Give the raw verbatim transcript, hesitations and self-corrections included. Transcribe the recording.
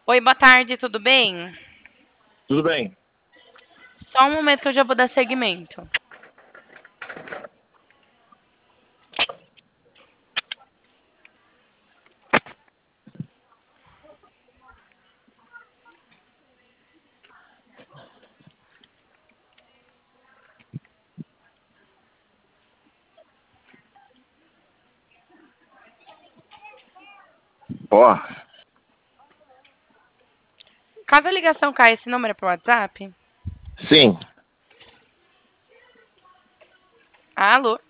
Oi, boa tarde, tudo bem? Tudo bem. Só um momento que eu já vou dar seguimento. Ó, Caso a ligação caia, esse número é pro WhatsApp? sim, Alô?